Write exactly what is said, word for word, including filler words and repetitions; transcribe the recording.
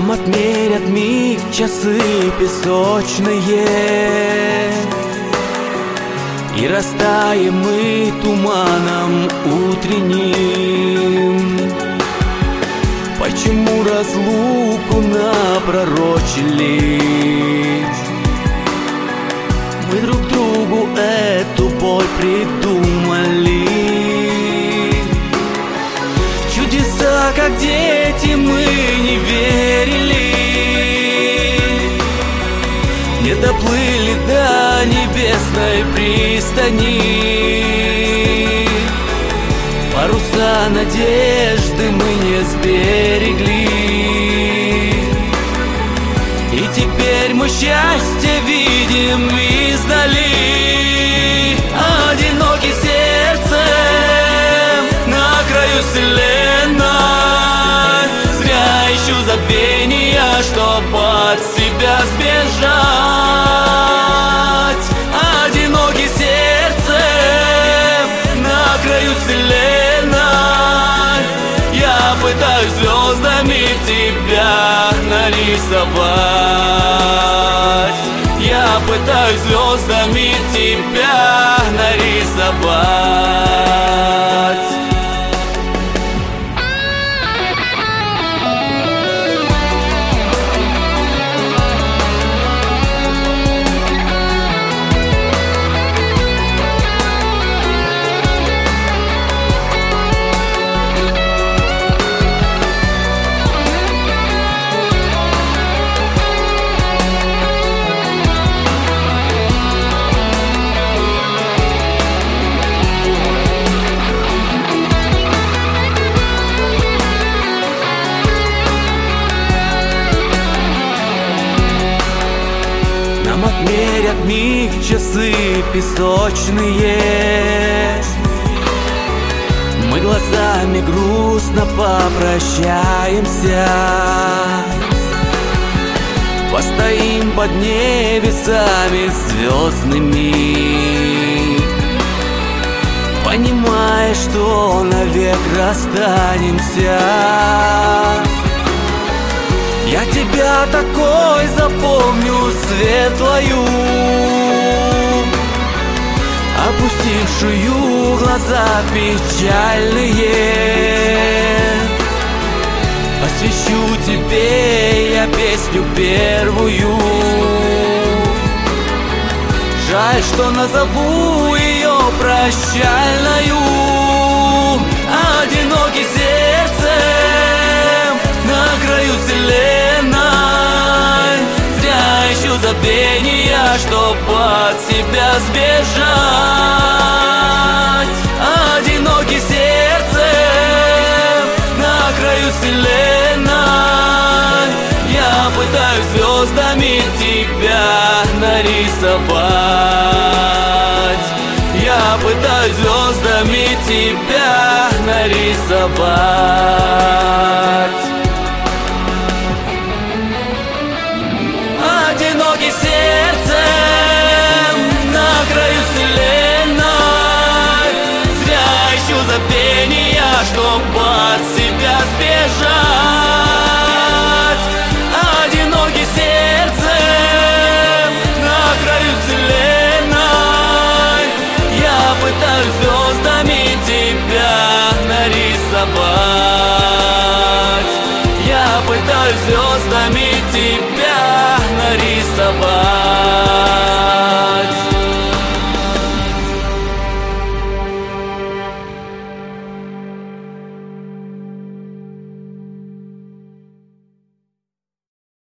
Нам отмерят миг часы песочные, и растаем мы туманом утренним. Почему разлуку напророчили? Мы друг другу эту боль придумали. В чудеса, как дети, мы не верили. Не доплыли до небесной пристани. Паруса надежды мы не сберегли. И теперь мы счастье видим издали. Одинокий сердцем на краю вселенной, зря ищу забвения, чтоб от себя сбежать. Одинокий сердцем на краю вселенной, я пытаюсь звездами тебя нарисовать. Я пытаюсь звездами тебя нарисовать. Нам отмерят миг часы песочные. Мы глазами грустно попрощаемся. Постоим под небесами звездными, понимая, что навек расстанемся. Я тебя такой запомню светлою, опустившую глаза печальные. Посвящу тебе я песню первую. Жаль, что назову ее прощальною. Одинокий сердцем на краю вселенной, зря ищу забвения, чтоб от себя сбежать. Одинокий сердцем на краю вселенной, я пытаюсь звездами тебя нарисовать. Я пытаюсь звездами тебя нарисовать.